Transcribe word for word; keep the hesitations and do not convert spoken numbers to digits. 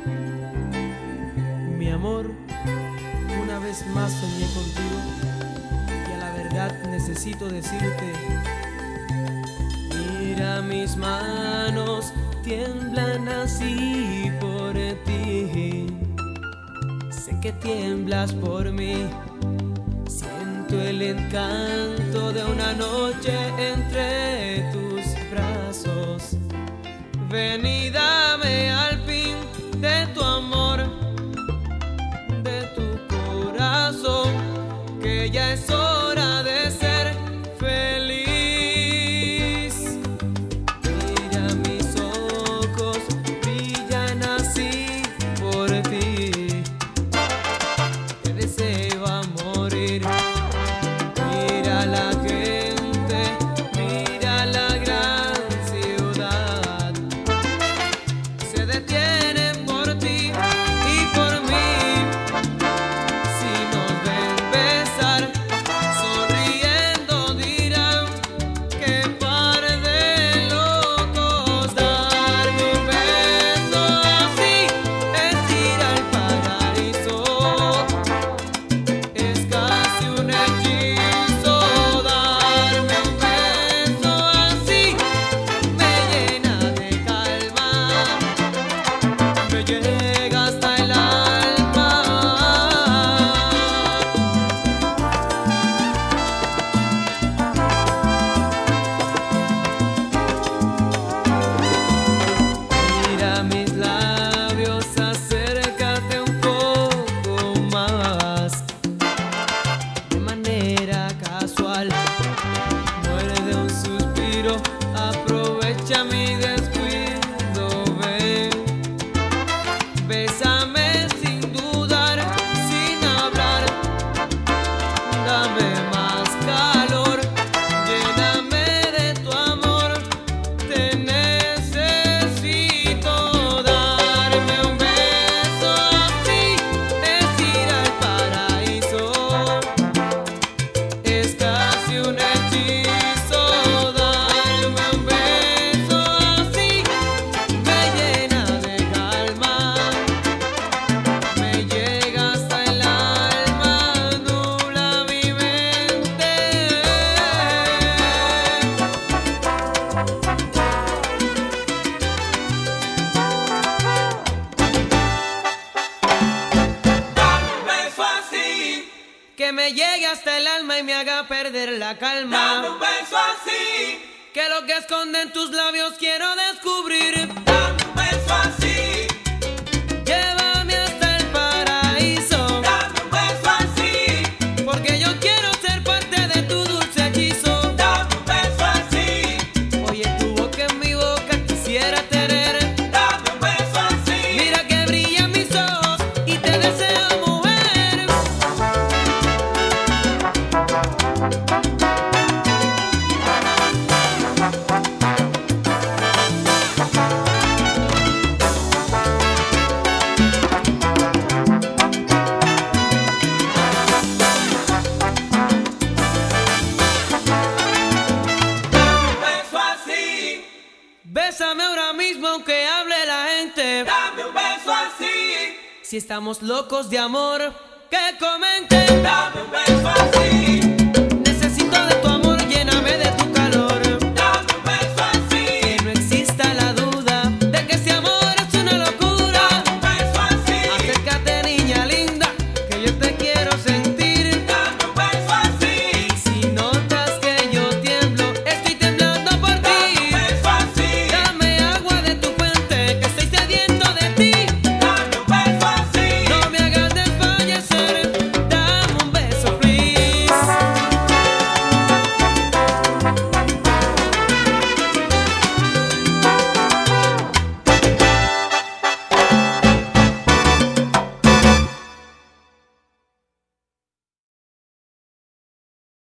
Mi amor, una vez más soñé contigo y a la verdad necesito decirte: mira, mis manos tiemblan así por ti. Sé que tiemblas por mí. Siento el encanto de una noche entre tus brazos. Ven y dame al fin de tu amor, de tu corazón, que ya es hora de ser feliz. Mira, mis ojos brillan así por ti. Te deseo a morir. Mira la gente, mira la gran ciudad. Se detienen por ti y por mí. Si nos ven besar, sonriendo dirán: qué par de locos. Darme un beso así es ir al paraíso. Es casi un hechizo. Darme un beso así me llena de calma, me llega hasta el alma. Mira mis labios, acércate un poco más. De manera casual, muerde un suspiro, aprovecha mi descuido, ven. Bésame sin dudar, sin hablar. Dame más calor, lléname de tu amor. Te necesito. Darme un beso así es ir al paraíso. Es casi un hechizo. Darme un beso así me llena de calma, me llega hasta el alma, nubla mi mente. Dame un beso así, Que me llegue hasta el alma y me haga perder la dame calma. un beso así, Que lo que esconden tus labios quiero descubrir. dame un beso así, Llévame hasta el paraíso, dame un beso así, porque yo quiero ser parte de tu dulce hechizo. dame un beso así, Oye, tu boca en mi boca quisiera tener. dame un beso así. Mira que brillan mis ojos y te deseo, mujer. Dame un beso así, Bésame ahora mismo aunque hable la gente. dame un beso así, Si estamos locos de amor, que comenten. dame un beso así.